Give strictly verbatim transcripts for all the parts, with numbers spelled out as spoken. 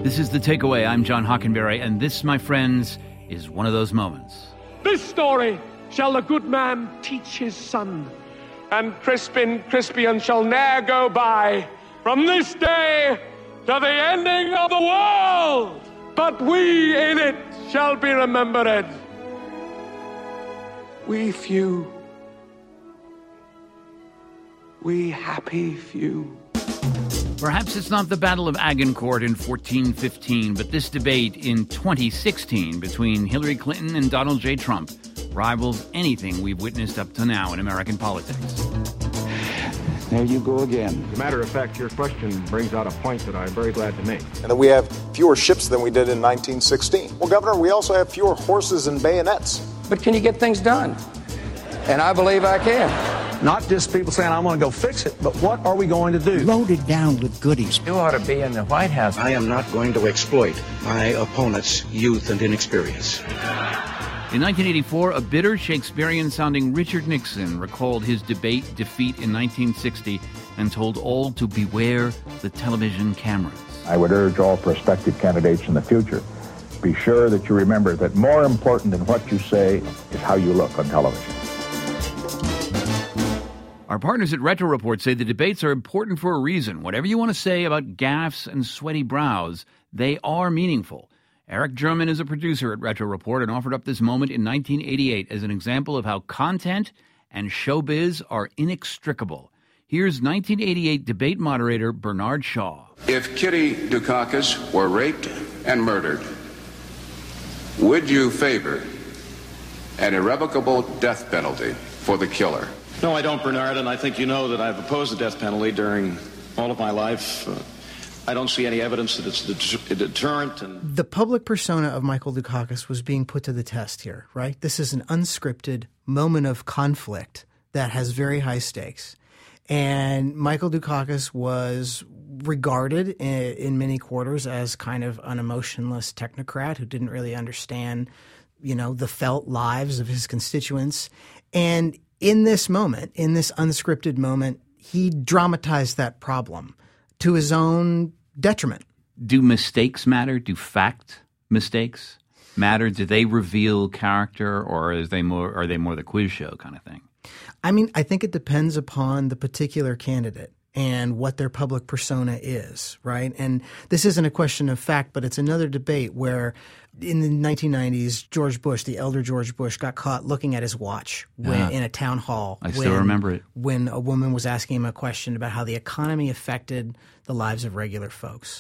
This is The Takeaway. I'm John Hockenberry, and this, my friends, is one of those moments. This story shall the good man teach his son, and Crispin Crispian shall ne'er go by from this day to the ending of the world. But we in it shall be remembered. We few. We happy few. Perhaps it's not the Battle of Agincourt in fourteen fifteen, but this debate in twenty sixteen between Hillary Clinton and Donald J. Trump rivals anything we've witnessed up to now in American politics. There you go again. As a matter of fact, your question brings out a point that I'm very glad to make. And that we have fewer ships than we did in nineteen sixteen. Well, Governor, we also have fewer horses and bayonets. But can you get things done? And I believe I can. Not just people saying, I'm going to go fix it, but what are we going to do? Loaded down with goodies. You ought to be in the White House. I am not going to exploit my opponent's youth and inexperience. In nineteen eighty-four, a bitter Shakespearean-sounding Richard Nixon recalled his debate defeat in nineteen sixty and told all to beware the television cameras. I would urge all prospective candidates in the future, be sure that you remember that more important than what you say is how you look on television. Our partners at Retro Report say the debates are important for a reason. Whatever you want to say about gaffes and sweaty brows, they are meaningful. Eric German is a producer at Retro Report and offered up this moment in nineteen eighty-eight as an example of how content and showbiz are inextricable. Here's nineteen eighty-eight debate moderator Bernard Shaw. If Kitty Dukakis were raped and murdered, would you favor an irrevocable death penalty for the killer? No, I don't, Bernard, and I think you know that I've opposed the death penalty during all of my life. Uh, I don't see any evidence that it's a deterrent. And the public persona of Michael Dukakis was being put to the test here, right? This is an unscripted moment of conflict that has very high stakes. And Michael Dukakis was regarded in, in many quarters as kind of an emotionless technocrat who didn't really understand, you know, the felt lives of his constituents. And in this moment, in this unscripted moment, he dramatized that problem to his own detriment. Do mistakes matter? Do fact mistakes matter? Do they reveal character, or is they more are they more the quiz show kind of thing? I mean, I think it depends upon the particular candidate and what their public persona is, right? And this isn't a question of fact, but it's another debate where in the nineteen nineties, George Bush, the elder George Bush, got caught looking at his watch when, yeah. in a town hall. I still when, remember it. When a woman was asking him a question about how the economy affected the lives of regular folks.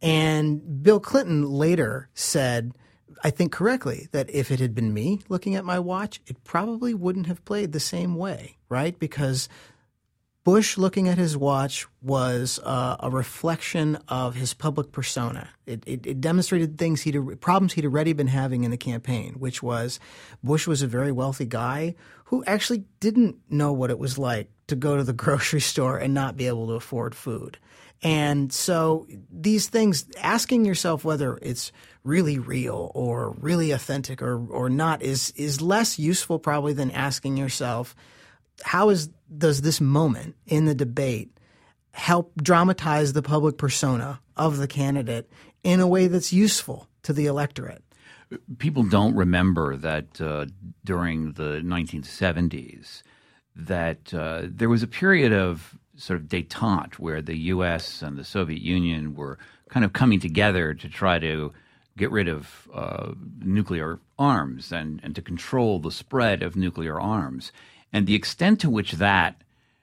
And Bill Clinton later said, I think correctly, that if it had been me looking at my watch, it probably wouldn't have played the same way, right? Because Bush looking at his watch was uh, a reflection of his public persona. It, it, it demonstrated things he'd problems he'd already been having in the campaign, which was Bush was a very wealthy guy who actually didn't know what it was like to go to the grocery store and not be able to afford food. And so these things, asking yourself whether it's really real or really authentic or, or not is is less useful probably than asking yourself, how is does this moment in the debate help dramatize the public persona of the candidate in a way that's useful to the electorate? People don't remember that uh, during the nineteen seventies that uh, there was a period of sort of détente where the U S and the Soviet Union were kind of coming together to try to get rid of uh, nuclear arms and, and to control the spread of nuclear arms. And the extent to which that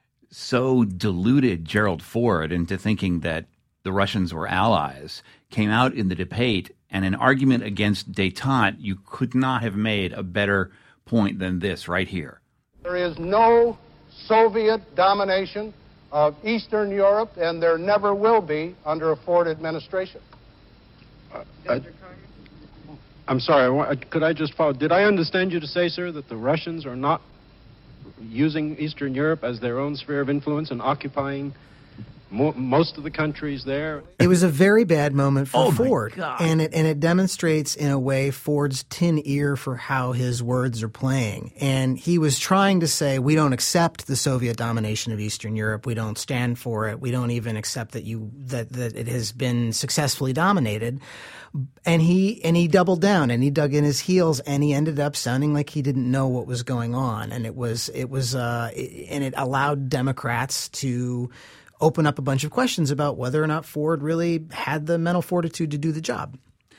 so deluded Gerald Ford into thinking that the Russians were allies came out in the debate, and an argument against détente, you could not have made a better point than this right here. There is no Soviet domination of Eastern Europe, and there never will be under a Ford administration. Uh, I, I'm sorry, could I just follow? Did I understand you to say, sir, that the Russians are not using Eastern Europe as their own sphere of influence and occupying Mo- most of the country's there. It was a very bad moment for Oh, my Ford. God. And it and it demonstrates in a way Ford's tin ear for how his words are playing. And he was trying to say, we don't accept the Soviet domination of Eastern Europe. We don't stand for it. We don't even accept that you that, that it has been successfully dominated. And he and he doubled down and he dug in his heels and he ended up sounding like he didn't know what was going on. And it was it was uh, it, and it allowed Democrats to open up a bunch of questions about whether or not Ford really had the mental fortitude to do the job.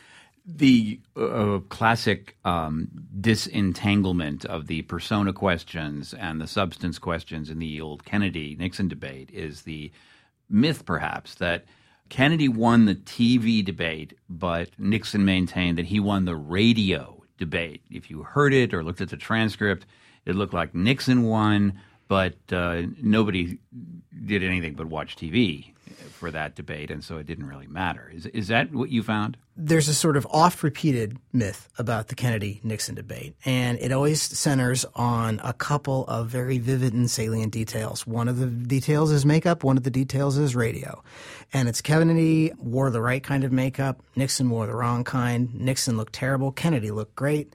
The uh, classic um, disentanglement of the persona questions and the substance questions in the old Kennedy-Nixon debate is the myth, perhaps, that Kennedy won the T V debate, but Nixon maintained that he won the radio debate. If you heard it or looked at the transcript, it looked like Nixon won, but uh, nobody did anything but watch T V for that debate, and so it didn't really matter. Is is that what you found? There's a sort of oft-repeated myth about the Kennedy-Nixon debate, and it always centers on a couple of very vivid and salient details. One of the details is makeup, one of the details is radio. And it's Kennedy wore the right kind of makeup, Nixon wore the wrong kind, Nixon looked terrible, Kennedy looked great,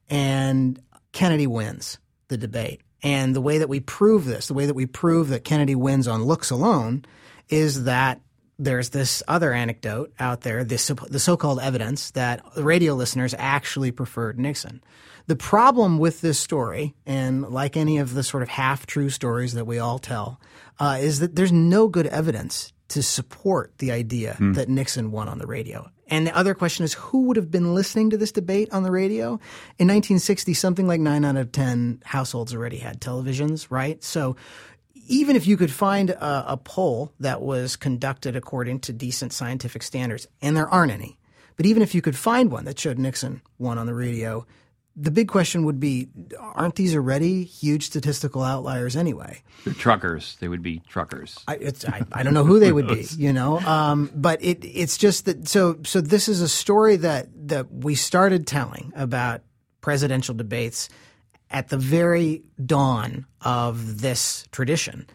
and Kennedy wins the debate. And the way that we prove this, the way that we prove that Kennedy wins on looks alone is that there's this other anecdote out there, this, the so-called evidence that the radio listeners actually preferred Nixon. The problem with this story, and like any of the sort of half-true stories that we all tell, uh, is that there's no good evidence to support the idea hmm. that Nixon won on the radio. And the other question is, who would have been listening to this debate on the radio? In nineteen sixty, something like nine out of ten households already had televisions, right? So even if you could find a, a poll that was conducted according to decent scientific standards, and there aren't any, but even if you could find one that showed Nixon won on the radio, the big question would be, aren't these already huge statistical outliers anyway? They're truckers. They would be truckers. I, it's, I, I don't know who they would be, you know. Um, but it, it's just that so so this is a story that, that we started telling about presidential debates at the very dawn of this tradition.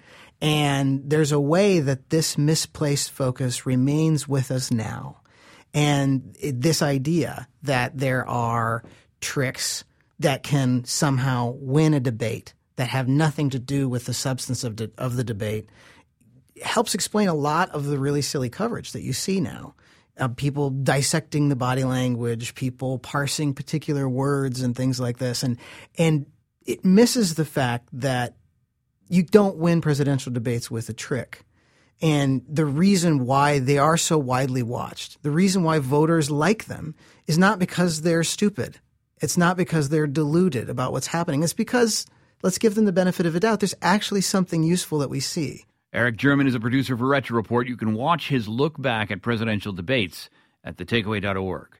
And there's a way that this misplaced focus remains with us now. And it, this idea that there are tricks that can somehow win a debate that have nothing to do with the substance of, de- of the debate helps explain a lot of the really silly coverage that you see now. Uh, people dissecting the body language, people parsing particular words and things like this. And, and it misses the fact that you don't win presidential debates with a trick. And the reason why they are so widely watched, the reason why voters like them is not because they're stupid. It's not because they're deluded about what's happening. It's because, let's give them the benefit of a doubt, there's actually something useful that we see. Eric German is a producer for Retro Report. You can watch his look back at presidential debates at the takeaway dot org.